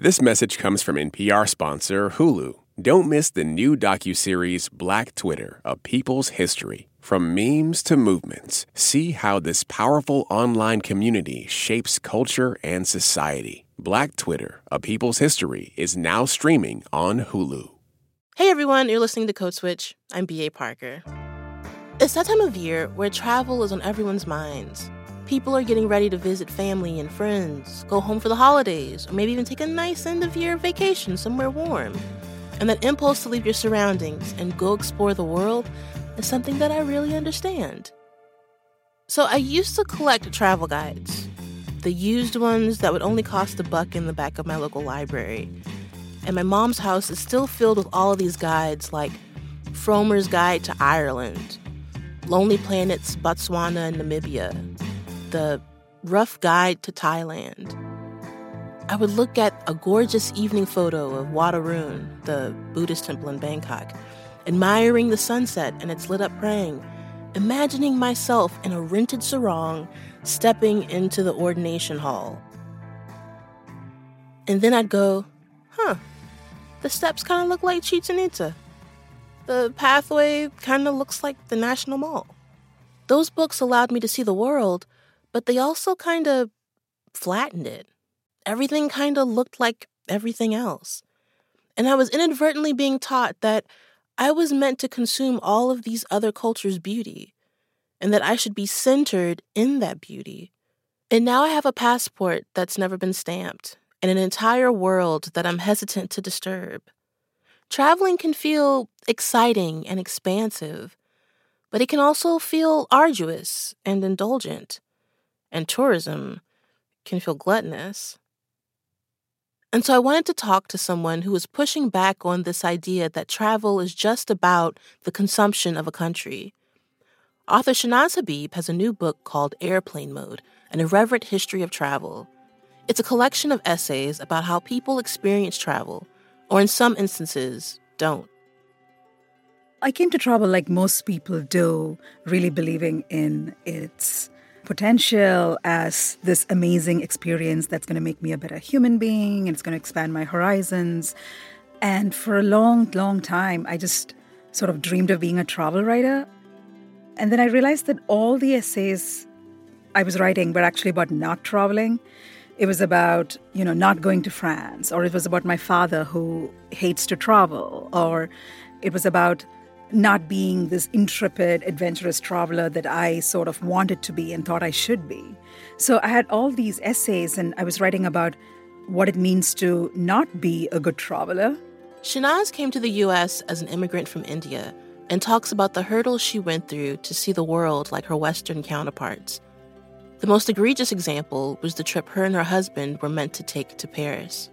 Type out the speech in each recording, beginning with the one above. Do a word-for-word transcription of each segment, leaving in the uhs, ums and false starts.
This message comes from N P R sponsor Hulu. Don't miss the new docuseries Black Twitter, A People's History. From memes to movements, see how this powerful online community shapes culture and society. Black Twitter, A People's History is now streaming on Hulu. Hey everyone, you're listening to Code Switch. I'm B A. Parker. It's that time of year where travel is on everyone's minds. People are getting ready to visit family and friends, go home for the holidays, or maybe even take a nice end-of-year vacation somewhere warm. And that impulse to leave your surroundings and go explore the world is something that I really understand. So I used to collect travel guides, the used ones that would only cost a buck in the back of my local library. And my mom's house is still filled with all of these guides like Frommer's Guide to Ireland, Lonely Planet's Botswana and Namibia, the Rough Guide to Thailand. I would look at a gorgeous evening photo of Wat Arun, the Buddhist temple in Bangkok, admiring the sunset and its lit-up praying, imagining myself in a rented sarong stepping into the ordination hall. And then I'd go, huh, the steps kind of look like Chichen Itza. The pathway kind of looks like the National Mall. Those books allowed me to see the world, but they also kind of flattened it. Everything kind of looked like everything else. And I was inadvertently being taught that I was meant to consume all of these other cultures' beauty, and that I should be centered in that beauty. And now I have a passport that's never been stamped, and an entire world that I'm hesitant to disturb. Traveling can feel exciting and expansive, but it can also feel arduous and indulgent. And tourism can feel gluttonous. And so I wanted to talk to someone who was pushing back on this idea that travel is just about the consumption of a country. Author Shanaz Habib has a new book called Airplane Mode, An Irreverent History of Travel. It's a collection of essays about how people experience travel, or in some instances, don't. I came to travel like most people do, really believing in its potential as this amazing experience that's going to make me a better human being, and it's going to expand my horizons. And for a long, long time, I just sort of dreamed of being a travel writer. And then I realized that all the essays I was writing were actually about not traveling. It was about, you know, not going to France, or it was about my father who hates to travel, or it was about not being this intrepid, adventurous traveler that I sort of wanted to be and thought I should be. So I had all these essays, and I was writing about what it means to not be a good traveler. Shanaz came to the U S as an immigrant from India and talks about the hurdles she went through to see the world like her Western counterparts. The most egregious example was the trip her and her husband were meant to take to Paris.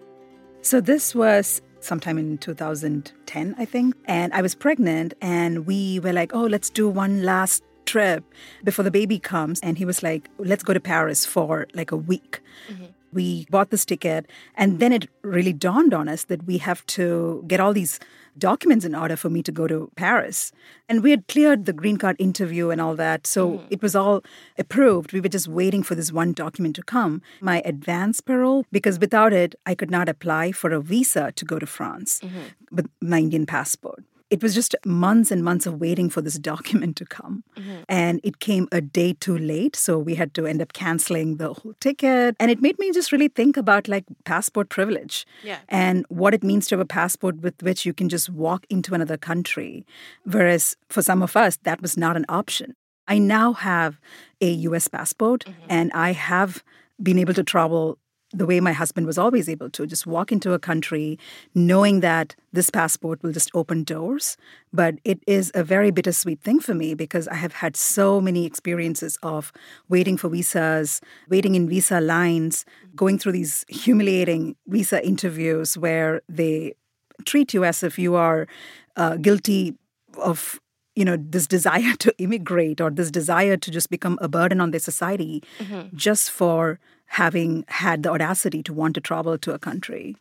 So this was sometime in two thousand ten, I think. And I was pregnant, and we were like, oh, let's do one last trip before the baby comes. And he was like, let's go to Paris for like a week. Mm-hmm. We bought this ticket, and then it really dawned on us that we have to get all these documents in order for me to go to Paris. And we had cleared the green card interview and all that, so mm. it was all approved. We were just waiting for this one document to come, my advance parole, because without it, I could not apply for a visa to go to France mm-hmm. with my Indian passport. It was just months and months of waiting for this document to come. Mm-hmm. And it came a day too late, so we had to end up canceling the whole ticket. And it made me just really think about like passport privilege yeah. and what it means to have a passport with which you can just walk into another country. Whereas for some of us, that was not an option. I now have a U S passport, mm-hmm. and I have been able to travel the way my husband was always able to, just walk into a country knowing that this passport will just open doors. But it is a very bittersweet thing for me because I have had so many experiences of waiting for visas, waiting in visa lines, going through these humiliating visa interviews where they treat you as if you are uh, guilty of, you know, this desire to immigrate or this desire to just become a burden on their society mm-hmm. just for having had the audacity to want to travel to a country.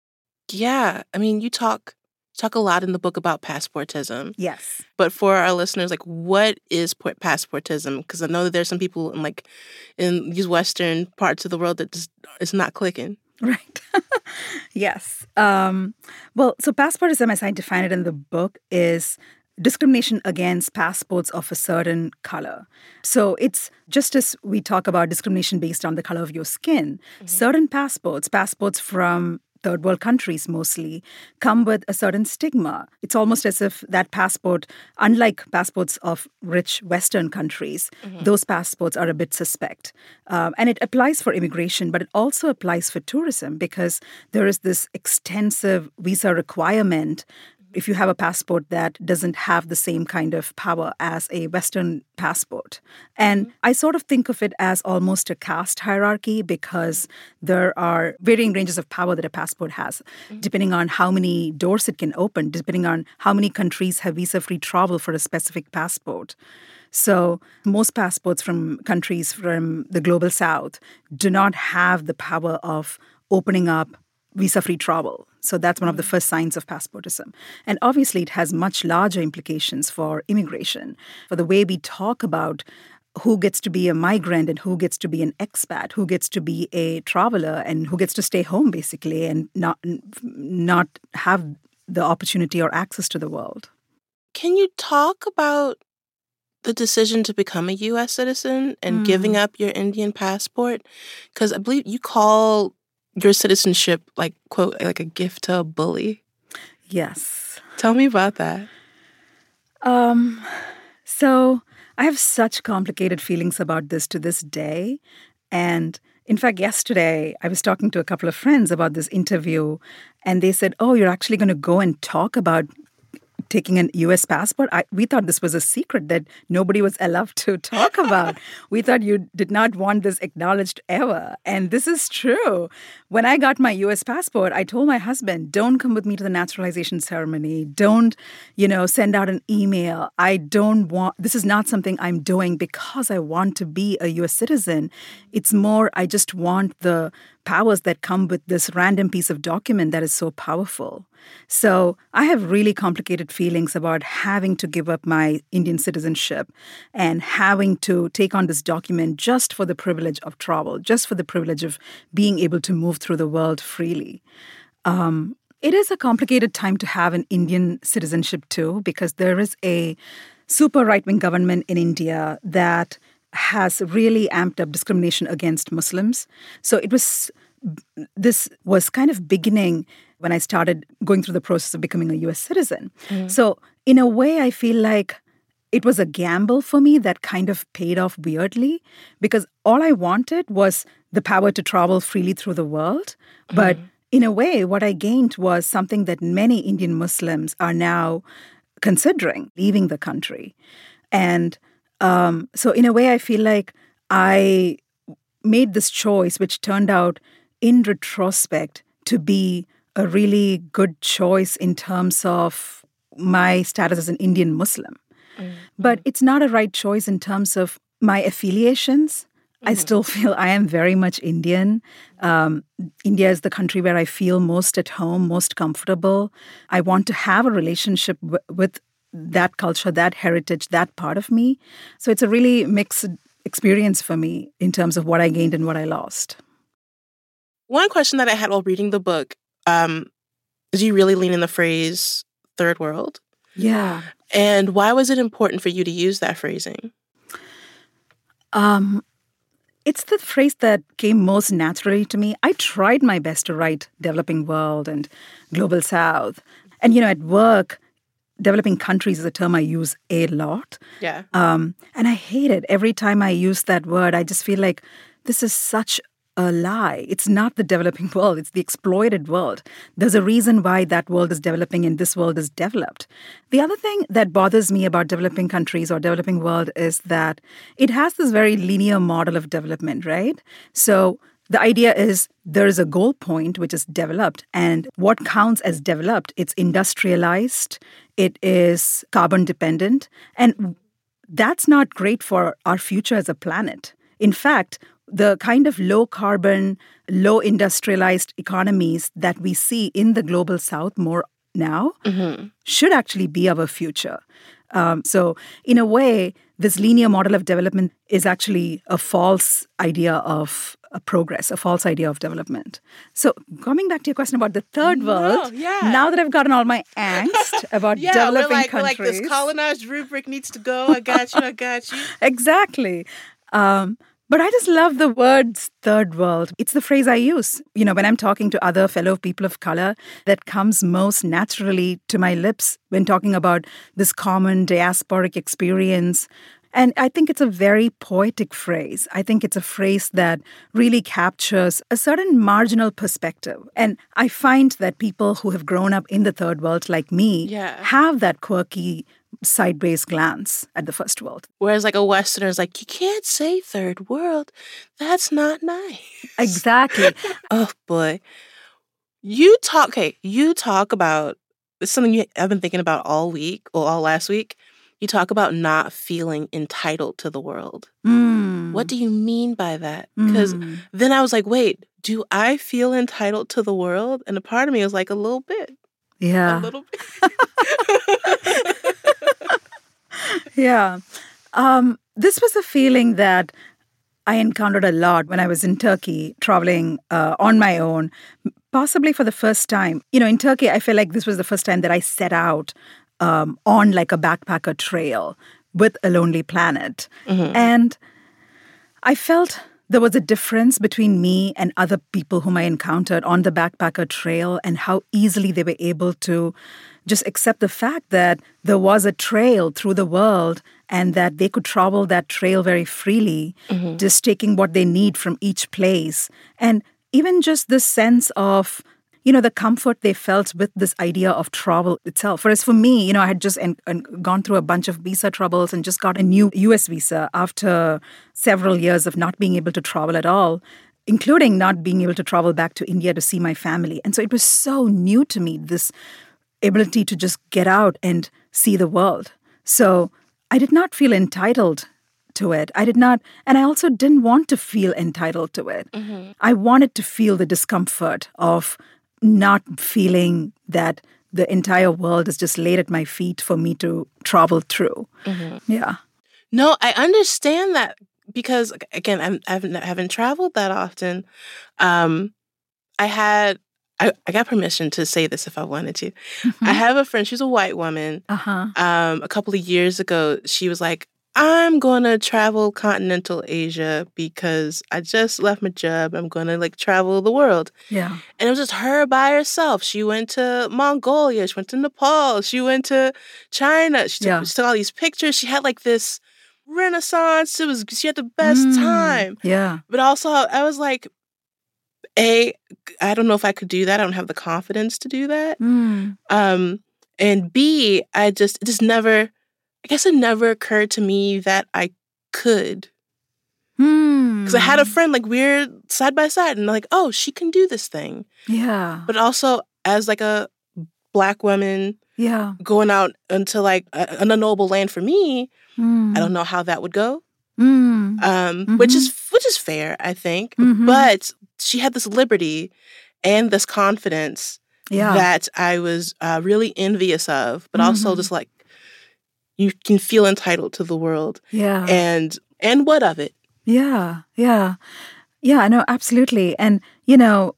Yeah. I mean, you talk talk a lot in the book about passportism. Yes. But for our listeners, like, what is passportism? Because I know that there's some people in, like, in these Western parts of the world that just it's not clicking. Right. Yes. Um, well, so passportism, as I define it in the book, is discrimination against passports of a certain color. So it's just as we talk about discrimination based on the color of your skin, mm-hmm. certain passports, passports from third world countries mostly, come with a certain stigma. It's almost as if that passport, unlike passports of rich Western countries, mm-hmm. those passports are a bit suspect. Um, and it applies for immigration, but it also applies for tourism because there is this extensive visa requirement if you have a passport that doesn't have the same kind of power as a Western passport. And mm-hmm. I sort of think of it as almost a caste hierarchy because there are varying ranges of power that a passport has, mm-hmm. depending on how many doors it can open, depending on how many countries have visa-free travel for a specific passport. So most passports from countries from the global south do not have the power of opening up visa-free travel. So that's one of the first signs of passportism. And obviously, it has much larger implications for immigration, for the way we talk about who gets to be a migrant and who gets to be an expat, who gets to be a traveler and who gets to stay home, basically, and not, not have the opportunity or access to the world. Can you talk about the decision to become a U S citizen and mm. giving up your Indian passport? Because I believe you call your citizenship, like, quote, like a gift to a bully. Yes. Tell me about that. Um, so I have such complicated feelings about this to this day. And in fact, yesterday, I was talking to a couple of friends about this interview, and they said, oh, you're actually going to go and talk about taking an U S passport? I, we thought this was a secret that nobody was allowed to talk about. We thought you did not want this acknowledged ever. And this is true. When I got my U S passport, I told my husband, don't come with me to the naturalization ceremony. Don't, you know, send out an email. I don't want, this is not something I'm doing because I want to be a U S citizen. It's more, I just want the powers that come with this random piece of document that is so powerful. So I have really complicated feelings about having to give up my Indian citizenship and having to take on this document just for the privilege of travel, just for the privilege of being able to move through the world freely. Um, it is a complicated time to have an Indian citizenship too, because there is a super right-wing government in India that has really amped up discrimination against Muslims. So it was, this was kind of beginning when I started going through the process of becoming a U S citizen. Mm. So in a way, I feel like it was a gamble for me that kind of paid off weirdly because all I wanted was the power to travel freely through the world. Mm. But in a way, what I gained was something that many Indian Muslims are now considering, leaving the country. And Um, so in a way, I feel like I made this choice, which turned out in retrospect to be a really good choice in terms of my status as an Indian Muslim. Mm-hmm. But it's not a right choice in terms of my affiliations. Mm-hmm. I still feel I am very much Indian. Um, India is the country where I feel most at home, most comfortable. I want to have a relationship w- with that culture, that heritage, that part of me. So it's a really mixed experience for me in terms of what I gained and what I lost. One question that I had while reading the book um, is you really lean in the phrase third world. Yeah. And why was it important for you to use that phrasing? Um, it's the phrase that came most naturally to me. I tried my best to write developing world and global south. And, you know, at work, developing countries is a term I use a lot. Yeah. Um, and I hate it. Every time I use that word, I just feel like this is such a lie. It's not the developing world. It's the exploited world. There's a reason why that world is developing and this world is developed. The other thing that bothers me about developing countries or developing world is that it has this very linear model of development, right? So the idea is there is a goal point which is developed, and what counts as developed, it's industrialized, it is carbon dependent, and that's not great for our future as a planet. In fact, the kind of low carbon, low industrialized economies that we see in the global south more now mm-hmm. should actually be our future. Um, so in a way, this linear model of development is actually a false idea of a progress, a false idea of development. So coming back to your question about the third world, no, yeah. now that I've gotten all my angst about yeah, developing we're like, countries. We're like, this colonized rubric needs to go. I got you, I got you. Exactly. Um, but I just love the words third world. It's the phrase I use. You know, when I'm talking to other fellow people of color, that comes most naturally to my lips when talking about this common diasporic experience. And I think it's a very poetic phrase. I think it's a phrase that really captures a certain marginal perspective. And I find that people who have grown up in the third world like me yeah. have that quirky sideways glance at the first world. Whereas like a Westerner is like, you can't say third world. That's not nice. Exactly. Oh, boy. You talk, okay, you talk about, it's something you, I've been thinking about all week or all last week. You talk about not feeling entitled to the world. Mm. What do you mean by that? Because mm. then I was like, wait, do I feel entitled to the world? And a part of me was like, a little bit. Yeah. A little bit. yeah. Um, this was a feeling that I encountered a lot when I was in Turkey, traveling uh, on my own, possibly for the first time. You know, in Turkey, I feel like this was the first time that I set out Um, on like a backpacker trail with A Lonely Planet. Mm-hmm. And I felt there was a difference between me and other people whom I encountered on the backpacker trail and how easily they were able to just accept the fact that there was a trail through the world and that they could travel that trail very freely, mm-hmm. just taking what they need from each place. And even just this sense of you know, the comfort they felt with this idea of travel itself. Whereas for me, you know, I had just en- en- gone through a bunch of visa troubles and just got a new U S visa after several years of not being able to travel at all, including not being able to travel back to India to see my family. And so it was so new to me, this ability to just get out and see the world. So I did not feel entitled to it. I did not, and I also didn't want to feel entitled to it. Mm-hmm. I wanted to feel the discomfort of not feeling that the entire world is just laid at my feet for me to travel through. Mm-hmm. Yeah. No, I understand that because, again, I'm, I haven't, I haven't traveled that often. Um, I had, I, I got permission to say this if I wanted to. Mm-hmm. I have a friend, she's a white woman. Uh-huh. Um, a couple of years ago, she was like, I'm going to travel continental Asia because I just left my job. I'm going to like travel the world. Yeah. And it was just her by herself. She went to Mongolia. She went to Nepal. She went to China. She took, yeah. she took all these pictures. She had like this renaissance. It was, she had the best mm, time. Yeah. But also I was like, A, I don't know if I could do that. I don't have the confidence to do that. Mm. Um, and B, I just, it just never... I guess it never occurred to me that I could. Because mm. I had a friend, like, we're side by side, and like, oh, she can do this thing. Yeah. But also, as, like, a Black woman yeah. going out into, like, a, an unknowable land for me, mm. I don't know how that would go. Mm. Um, mm-hmm. Which is which is fair, I think. Mm-hmm. But she had this liberty and this confidence yeah. that I was uh, really envious of, but mm-hmm. also just, like, you can feel entitled to the world. Yeah. And and what of it? Yeah, yeah. Yeah, no, absolutely. And, you know,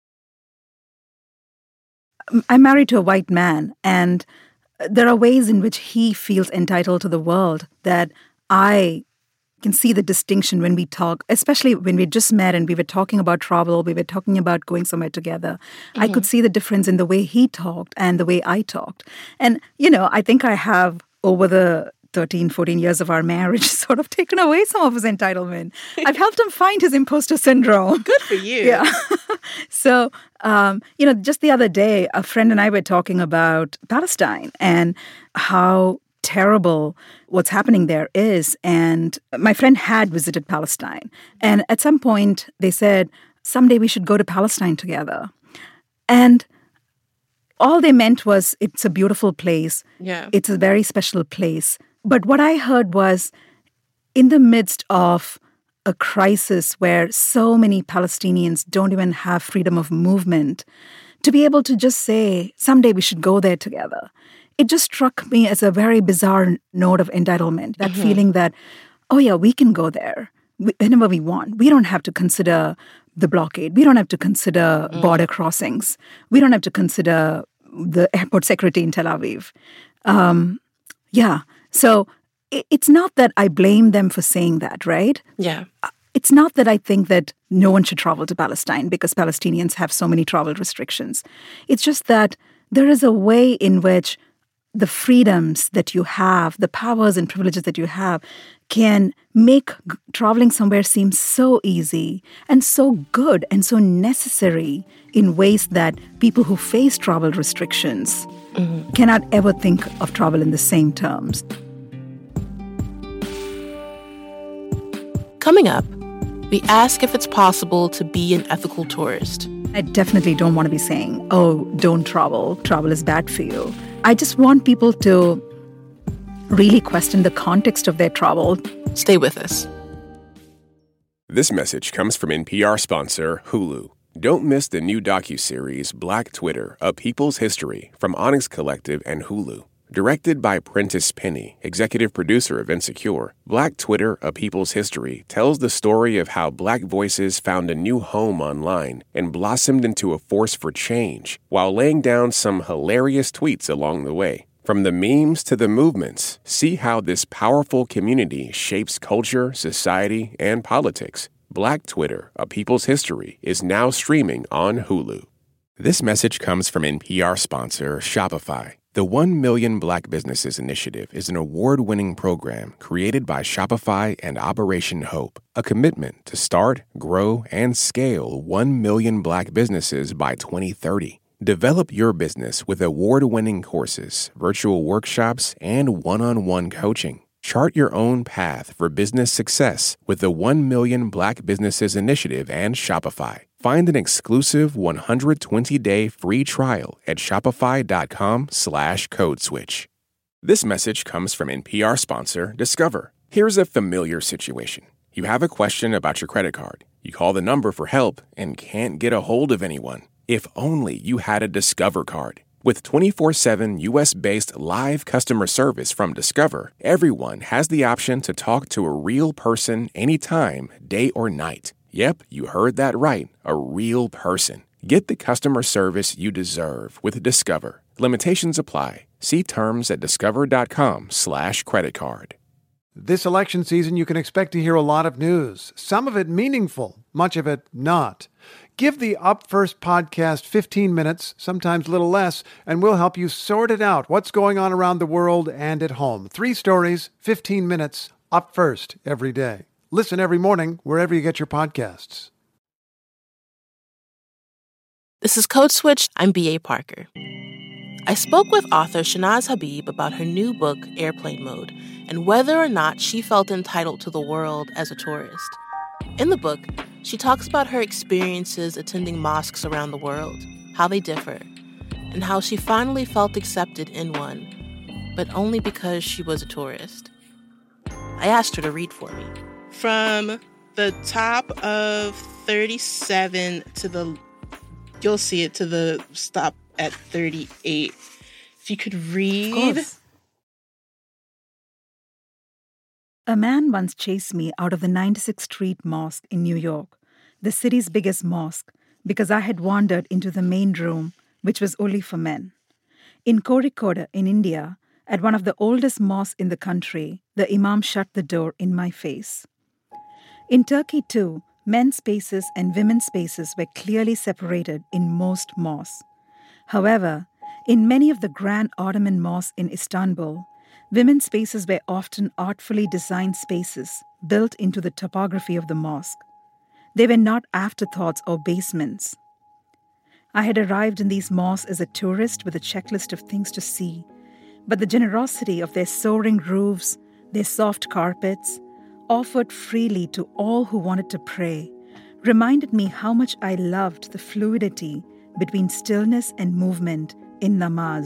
I'm married to a white man, and there are ways in which he feels entitled to the world that I can see the distinction when we talk, especially when we just met and we were talking about travel, we were talking about going somewhere together. Mm-hmm. I could see the difference in the way he talked and the way I talked. And, you know, I think I have, over the thirteen, fourteen years of our marriage, sort of taken away some of his entitlement. I've helped him find his imposter syndrome. Good for you. Yeah. So, um, you know, just the other day, a friend and I were talking about Palestine and how terrible what's happening there is. And my friend had visited Palestine. And at some point, they said, someday we should go to Palestine together. And all they meant was, it's a beautiful place. Yeah. It's a very special place. But what I heard was, in the midst of a crisis where so many Palestinians don't even have freedom of movement, to be able to just say, someday we should go there together, it just struck me as a very bizarre note of entitlement. That mm-hmm. feeling that, oh yeah, we can go there. whenever we want. We don't have to consider the blockade. We don't have to consider mm. border crossings. We don't have to consider the airport security in Tel Aviv. Um, yeah. So it, it's not that I blame them for saying that, right? Yeah. It's not that I think that no one should travel to Palestine because Palestinians have so many travel restrictions. It's just that there is a way in which the freedoms that you have, the powers and privileges that you have, can make g- traveling somewhere seem so easy and so good and so necessary in ways that people who face travel restrictions mm-hmm. cannot ever think of travel in the same terms. Coming up, we ask if it's possible to be an ethical tourist. I definitely don't want to be saying, oh, don't travel. Travel is bad for you. I just want people to really question the context of their travel. Stay with us. This message comes from N P R sponsor Hulu. Don't miss the new docuseries Black Twitter, A People's History from Onyx Collective and Hulu. Directed by Prentice Penny, executive producer of Insecure, Black Twitter, A People's History tells the story of how Black voices found a new home online and blossomed into a force for change while laying down some hilarious tweets along the way. From the memes to the movements, see how this powerful community shapes culture, society, and politics. Black Twitter, A People's History is now streaming on Hulu. This message comes from N P R sponsor Shopify. The one million Black Businesses Initiative is an award-winning program created by Shopify and Operation Hope, a commitment to start, grow, and scale one million Black businesses by twenty thirty. Develop your business with award-winning courses, virtual workshops, and one-on-one coaching. Chart your own path for business success with the one million Black Businesses Initiative and Shopify. Find an exclusive one hundred twenty day free trial at shopify.com slash code switch. This message comes from N P R sponsor Discover. Here's a familiar situation. You have a question about your credit card. You call the number for help and can't get a hold of anyone. If only you had a Discover card. With twenty-four seven U S-based live customer service from Discover, everyone has the option to talk to a real person anytime, day or night. Yep, you heard that right, a real person. Get the customer service you deserve with Discover. Limitations apply. See terms at discover.com slash credit card. This election season, you can expect to hear a lot of news, some of it meaningful, much of it not. Give the Up First podcast fifteen minutes, sometimes a little less, and we'll help you sort it out, what's going on around the world and at home. Three stories, fifteen minutes, Up First every day. Listen every morning wherever you get your podcasts. This is Code Switch. I'm B A. Parker. I spoke with author Shanaz Habib about her new book, Airplane Mode, and whether or not she felt entitled to the world as a tourist. In the book, she talks about her experiences attending mosques around the world, how they differ, and how she finally felt accepted in one, but only because she was a tourist. I asked her to read for me. From the top of thirty-seven to the, you'll see it, to the stop at thirty-eight. If you could read. A man once chased me out of the ninety-sixth Street Mosque in New York, the city's biggest mosque, because I had wandered into the main room, which was only for men. In Kozhikode, in India, at one of the oldest mosques in the country, the imam shut the door in my face. In Turkey, too, men's spaces and women's spaces were clearly separated in most mosques. However, in many of the grand Ottoman mosques in Istanbul, women's spaces were often artfully designed spaces built into the topography of the mosque. They were not afterthoughts or basements. I had arrived in these mosques as a tourist with a checklist of things to see, but the generosity of their soaring roofs, their soft carpets, offered freely to all who wanted to pray, reminded me how much I loved the fluidity between stillness and movement in namaz.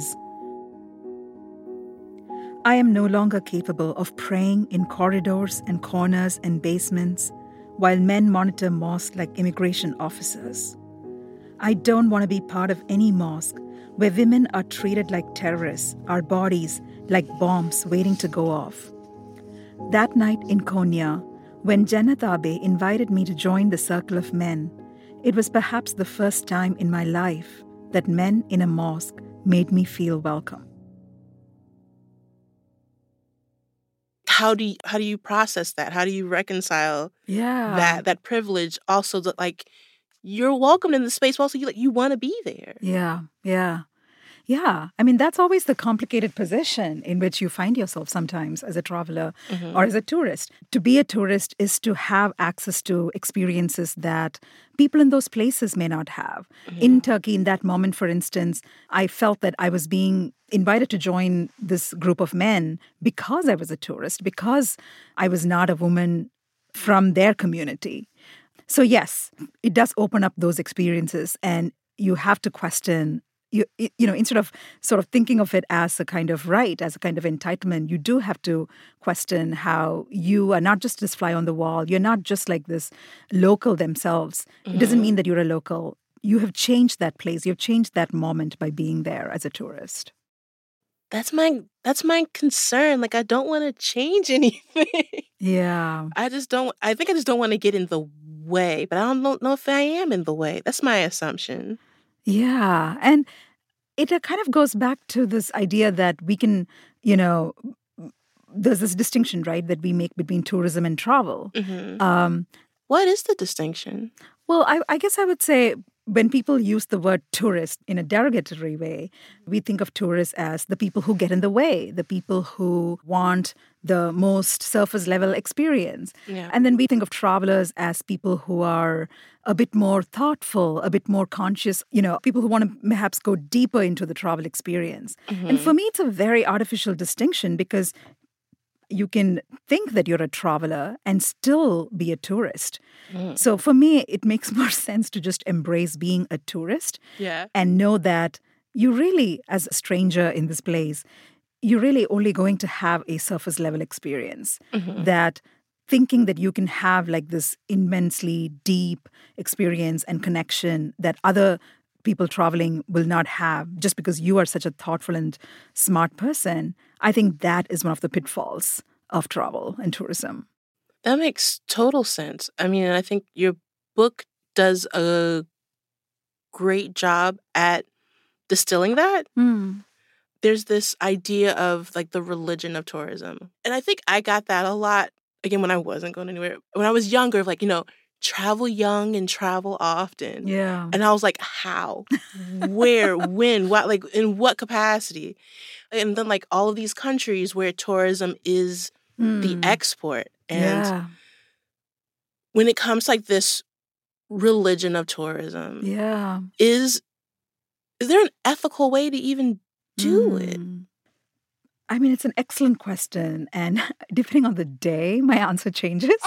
I am no longer capable of praying in corridors and corners and basements while men monitor mosques like immigration officers. I don't want to be part of any mosque where women are treated like terrorists, our bodies like bombs waiting to go off. That night in Konya, When Jannat Abe invited me to join the circle of men, it was perhaps the first time in my life that men in a mosque made me feel welcome. How do you, how do you process that? How do you reconcile Yeah. that that privilege? Also, that like you're welcomed in the space, but also you like you want to be there. Yeah, yeah. Yeah, I mean, that's always the complicated position in which you find yourself sometimes as a traveler Mm-hmm. or as a tourist. To be a tourist is to have access to experiences that people in those places may not have. Mm-hmm. In Turkey, in that moment, for instance, I felt that I was being invited to join this group of men because I was a tourist, because I was not a woman from their community. So yes, it does open up those experiences, and you have to question. You, you know, instead of sort of thinking of it as a kind of right, as a kind of entitlement, you do have to question how you are not just this fly on the wall. You're not just like this local themselves. Mm-hmm. It doesn't mean that you're a local. You have changed that place. You've changed that moment by being there as a tourist. That's my that's my concern. Like I don't want to change anything. Yeah. I just don't. I think I just don't want to get in the way. But I don't know, know if I am in the way. That's my assumption. Yeah. And it uh, kind of goes back to this idea that we can, you know, there's this distinction, right, that we make between tourism and travel. Mm-hmm. Um, What is the distinction? well, I, I guess I would say when people use the word tourist in a derogatory way, we think of tourists as the people who get in the way, the people who want the most surface level experience. Yeah. And then we think of travelers as people who are a bit more thoughtful, a bit more conscious, you know, people who want to perhaps go deeper into the travel experience. Mm-hmm. And for me, it's a very artificial distinction because you can think that you're a traveler and still be a tourist. Mm. So for me, it makes more sense to just embrace being a tourist Yeah. and know that you really, as a stranger in this place, you're really only going to have a surface level experience. Mm-hmm. That thinking that you can have like this immensely deep experience and connection that other people traveling will not have just because you are such a thoughtful and smart person, I think that is one of the pitfalls of travel and tourism. That makes total sense. I mean, I think your book does a great job at distilling that. Mm. There's this idea of like the religion of tourism. And I think I got that a lot, again, when I wasn't going anywhere. When I was younger, like, you know, travel young and travel often. Yeah. And I was like, how? Where? When? What? Like, in what capacity? And then, like, all of these countries where tourism is Mm. the export. And yeah. when it comes to, like, this religion of tourism, Yeah. is is there an ethical way to even do it? Mm. I mean, it's an excellent question. And depending on the day, my answer changes.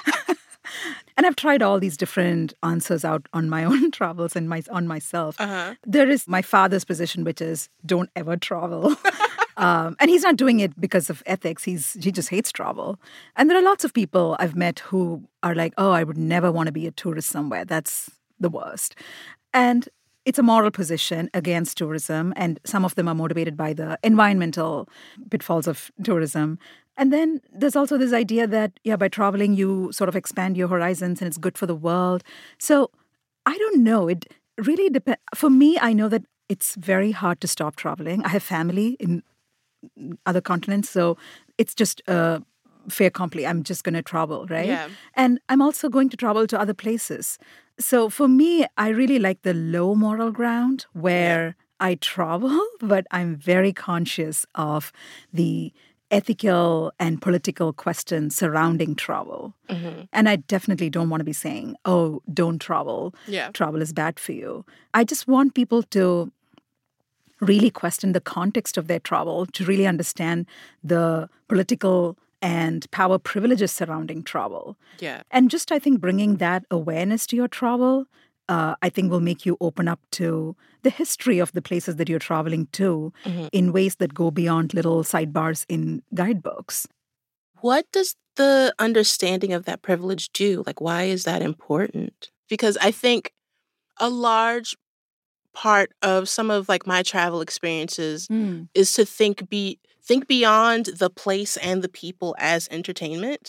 And I've tried all these different answers out on my own travels and my on myself. Uh-huh. There is my father's position, which is don't ever travel. um, and he's not doing it because of ethics. He's he just hates travel. And there are lots of people I've met who are like, oh, I would never want to be a tourist somewhere. That's the worst. And it's a moral position against tourism, and some of them are motivated by the environmental pitfalls of tourism. And then there's also this idea that, yeah, by traveling, you sort of expand your horizons and it's good for the world. So I don't know. It really depends. For me, I know that it's very hard to stop traveling. I have family in other continents, so it's just a fait accompli. I'm just going to travel, right? Yeah. And I'm also going to travel to other places. So for me, I really like the low moral ground where I travel, but I'm very conscious of the ethical and political questions surrounding travel. Mm-hmm. And I definitely don't want to be saying, oh, don't travel. Yeah. Travel is bad for you. I just want people to really question the context of their travel, to really understand the political and power privileges surrounding travel. Yeah. And just, I think, bringing that awareness to your travel, uh, I think will make you open up to the history of the places that you're traveling to Mm-hmm. in ways that go beyond little sidebars in guidebooks. What does the understanding of that privilege do? Like, why is that important? Because I think a large part of some of like my travel experiences Mm. is to think be think beyond the place and the people as entertainment.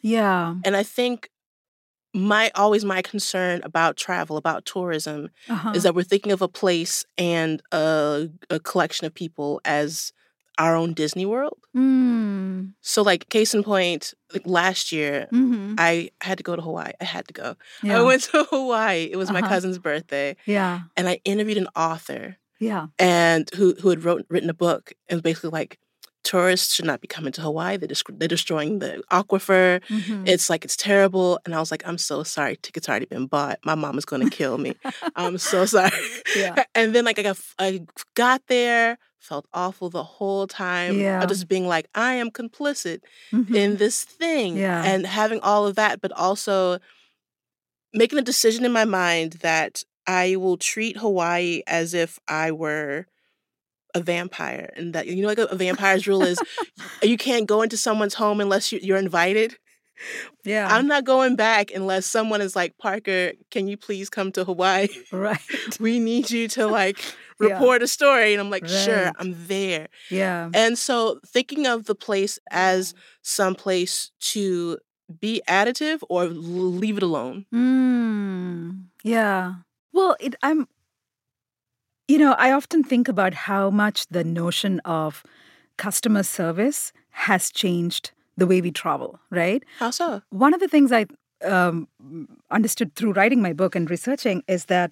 Yeah. And I think my always my concern about travel, about tourism, Uh-huh. is that we're thinking of a place and a, a collection of people as our own Disney World. Mm. So, like, case in point, like last year, Mm-hmm. I had to go to Hawaii. I had to go. Yeah. I went to Hawaii. It was my Uh-huh. cousin's birthday. Yeah. And I interviewed an author Yeah. and who who had wrote, written a book and basically like, tourists should not be coming to Hawaii. They're, desc- they're destroying the aquifer. Mm-hmm. It's like, it's terrible. And I was like, I'm so sorry. Tickets already been bought. My mom is going to kill me. I'm so sorry. Yeah. And then like I got, I got there, felt awful the whole time. Yeah. I just being like, I am complicit Mm-hmm. in this thing. Yeah. And having all of that, but also making a decision in my mind that I will treat Hawaii as if I were a vampire, and that, you know, like a, a vampire's rule is you can't go into someone's home unless you, you're invited. Yeah. I'm not going back unless someone is like, Parker, can you please come to Hawaii? Right. We need you to like Yeah. report a story. And I'm like, sure, Right. I'm there. Yeah. And so thinking of the place as some place to be additive or l- leave it alone. Mm. Yeah. Well, it, I'm, you know, I often think about how much the notion of customer service has changed the way we travel, right? How so? One of the things I um, understood through writing my book and researching is that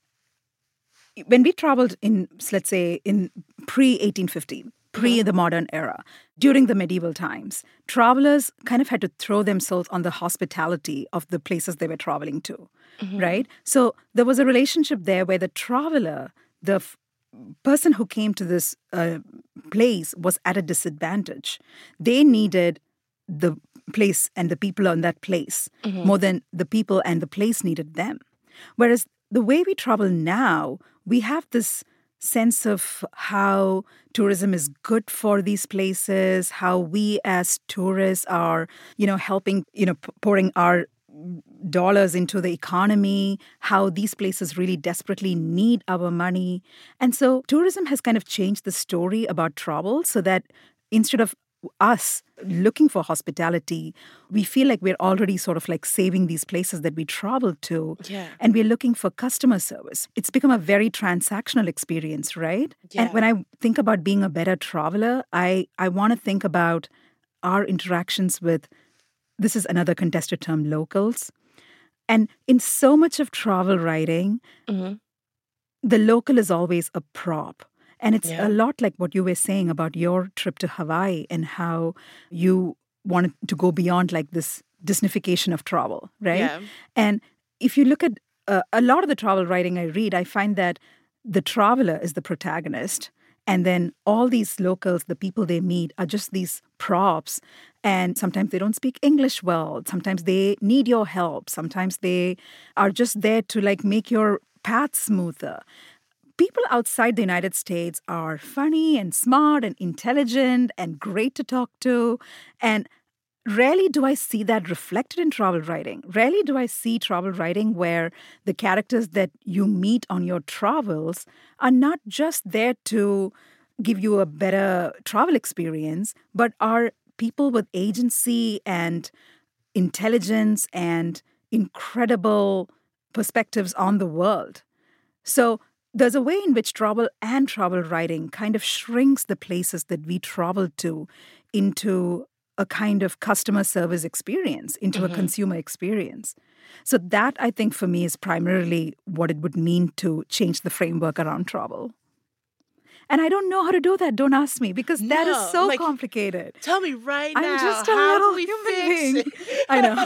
when we traveled in, let's say, in pre eighteen fifteen, pre the modern era, during the medieval times, travelers kind of had to throw themselves on the hospitality of the places they were traveling to, Mm-hmm. right? So there was a relationship there where the traveler, the f- person who came to this uh, place was at a disadvantage. They needed the place and the people on that place Mhm. more than the people and the place needed them. Whereas the way we travel now, we have this sense of how tourism is good for these places, how we as tourists are, you know, helping, you know, p- pouring our dollars into the economy, how these places really desperately need our money. And so tourism has kind of changed the story about travel so that instead of us looking for hospitality, we feel like we're already sort of like saving these places that we travel to. Yeah. And we're looking for customer service. It's become a very transactional experience, right? Yeah. And when I think about being a better traveler, I, I want to think about our interactions with, this is another contested term, locals. And in so much of travel writing, Mm-hmm. the local is always a prop. And it's Yeah. a lot like what you were saying about your trip to Hawaii and how you wanted to go beyond like this Disneyfication of travel, right? Yeah. And if you look at uh, a lot of the travel writing I read, I find that the traveler is the protagonist. And then all these locals, the people they meet, are just these props. And sometimes they don't speak English well. Sometimes they need your help. Sometimes they are just there to like make your path smoother. People outside the United States are funny and smart and intelligent and great to talk to. And rarely do I see that reflected in travel writing. Rarely do I see travel writing where the characters that you meet on your travels are not just there to give you a better travel experience, but are people with agency and intelligence and incredible perspectives on the world. So there's a way in which travel and travel writing kind of shrinks the places that we travel to into a kind of customer service experience, into Mhm. a consumer experience. So that, I think, for me is primarily what it would mean to change the framework around travel. And I don't know how to do that. Don't ask me, because that is No, so like, complicated. Tell me right I'm now. just a how little do we human fix being. it? I know.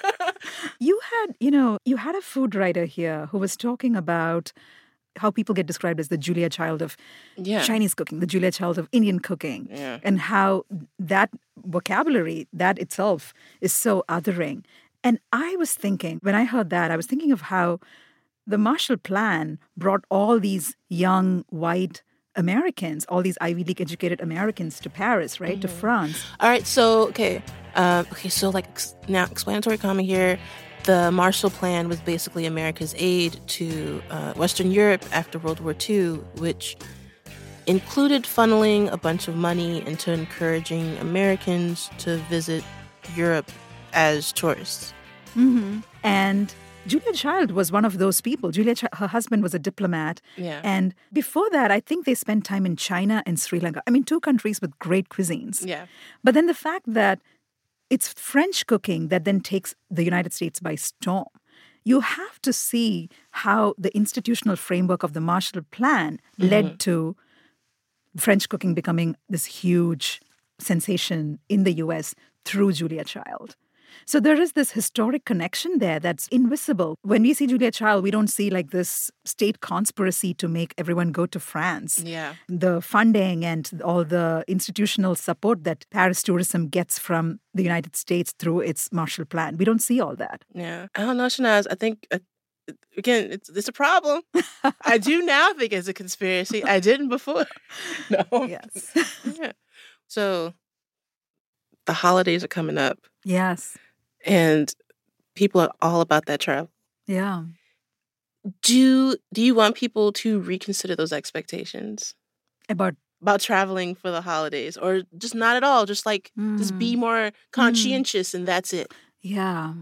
You had, you know, you had a food writer here who was talking about how people get described as the Julia Child of Yeah. Chinese cooking, the Julia Child of Indian cooking, Yeah. and how that vocabulary, that itself, is so othering. And I was thinking, when I heard that, I was thinking of how the Marshall Plan brought all these young white Americans, all these Ivy League educated Americans to Paris, right, to France. All right. So, okay. Uh, okay. So, like, ex- now, explanatory comment here. The Marshall Plan was basically America's aid to uh, Western Europe after World War Two, which included funneling a bunch of money into encouraging Americans to visit Europe as tourists. Mm-hmm. And Julia Child was one of those people. Julia, Ch- her husband was a diplomat. Yeah. And before that, I think they spent time in China and Sri Lanka. I mean, two countries with great cuisines. Yeah. But then the fact that it's French cooking that then takes the United States by storm. You have to see how the institutional framework of the Marshall Plan mm-hmm. led to French cooking becoming this huge sensation in the U S through Julia Child. So there is this historic connection there that's invisible. When we see Julia Child, we don't see like this state conspiracy to make everyone go to France. Yeah. The funding and all the institutional support that Paris tourism gets from the United States through its Marshall Plan. We don't see all that. Yeah. I don't know, Shanaz. I think, uh, again, it's, it's a problem. I do now think it's a conspiracy. I didn't before. No. Yes. Yeah. So the holidays are coming up. Yes. And people are all about that travel. Yeah. Do do you want people to reconsider those expectations? About about traveling for the holidays? Or just not at all? Just like, mm. just be more conscientious mm. and that's it? Yeah.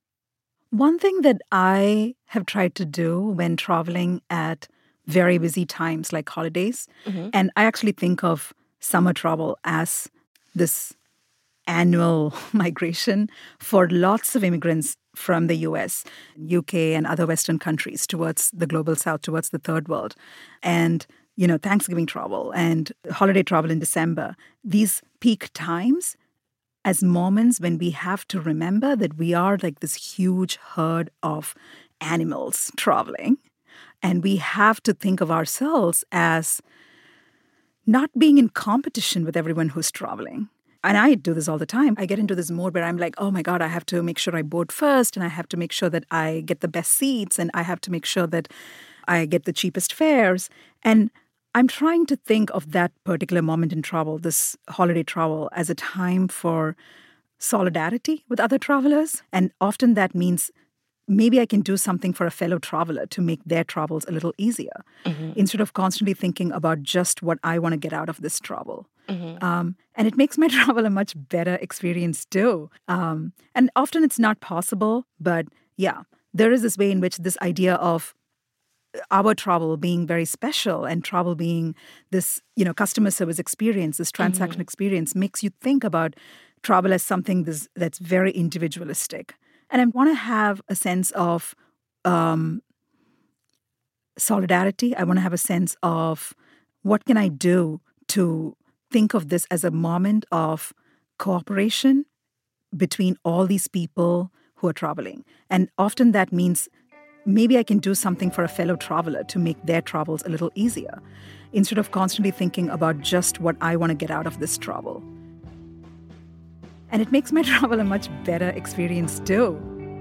One thing that I have tried to do when traveling at very busy times like holidays, mm-hmm. and I actually think of summer travel as this annual migration for lots of immigrants from the U S, U K, and other Western countries towards the global south, towards the third world. And, you know, Thanksgiving travel and holiday travel in December, these peak times as moments when we have to remember that we are like this huge herd of animals traveling. And we have to think of ourselves as not being in competition with everyone who's traveling. And I do this all the time. I get into this mode where I'm like, oh my God, I have to make sure I board first, and I have to make sure that I get the best seats, and I have to make sure that I get the cheapest fares. And I'm trying to think of that particular moment in travel, this holiday travel, as a time for solidarity with other travelers. And often that means maybe I can do something for a fellow traveler to make their travels a little easier, mm-hmm. instead of constantly thinking about just what I want to get out of this travel. Mm-hmm. Um, and it makes my travel a much better experience too. Um, and often it's not possible, but yeah, there is this way in which this idea of our travel being very special and travel being this, you know, customer service experience, this transaction mm-hmm. experience makes you think about travel as something this, that's very individualistic. And I want to have a sense of um, solidarity. I want to have a sense of what can I do to think of this as a moment of cooperation between all these people who are traveling. And often that means maybe I can do something for a fellow traveler to make their travels a little easier, instead of constantly thinking about just what I want to get out of this travel. And it makes my travel a much better experience too.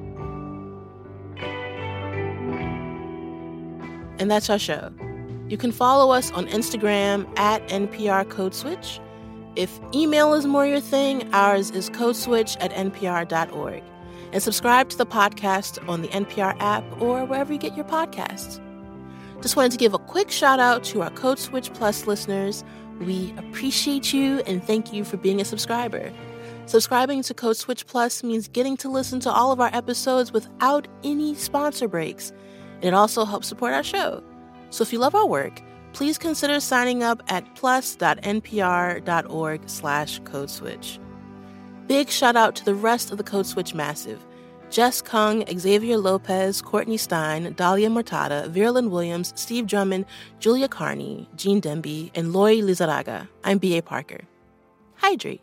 And that's our show. You can follow us on Instagram at N P R Code Switch. If email is more your thing, ours is codeswitch at n p r dot org. And subscribe to the podcast on the N P R app or wherever you get your podcasts. Just wanted to give a quick shout out to our Code Switch Plus listeners. We appreciate you and thank you for being a subscriber. Subscribing to Code Switch Plus means getting to listen to all of our episodes without any sponsor breaks. And it also helps support our show. So if you love our work, please consider signing up at plus.npr.org slash codeswitch. Big shout out to the rest of the Code Switch massive. Jess Kung, Xavier Lopez, Courtney Stein, Dahlia Mortada, Verlyn Williams, Steve Drummond, Julia Carney, Jean Demby, and Lori Lizarraga. I'm B A. Parker. Hydrate.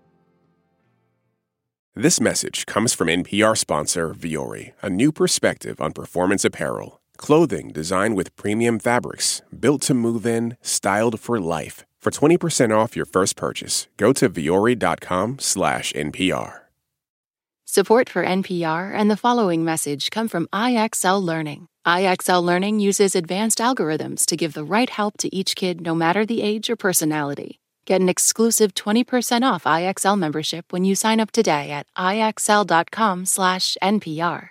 This message comes from N P R sponsor Vuori, a new perspective on performance apparel. Clothing designed with premium fabrics, built to move in, styled for life. For twenty percent off your first purchase, go to vuori.com slash NPR. Support for N P R and the following message come from I X L Learning. I X L Learning uses advanced algorithms to give the right help to each kid no matter the age or personality. Get an exclusive twenty percent off I X L membership when you sign up today at ixl.com slash NPR.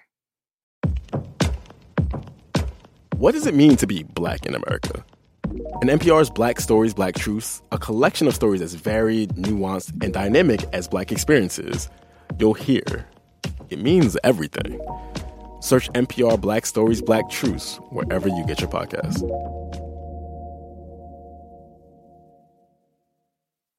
What does it mean to be Black in America? In N P R's Black Stories, Black Truths, a collection of stories as varied, nuanced, and dynamic as Black experiences, you'll hear it means everything. Search N P R Black Stories, Black Truths wherever you get your podcasts.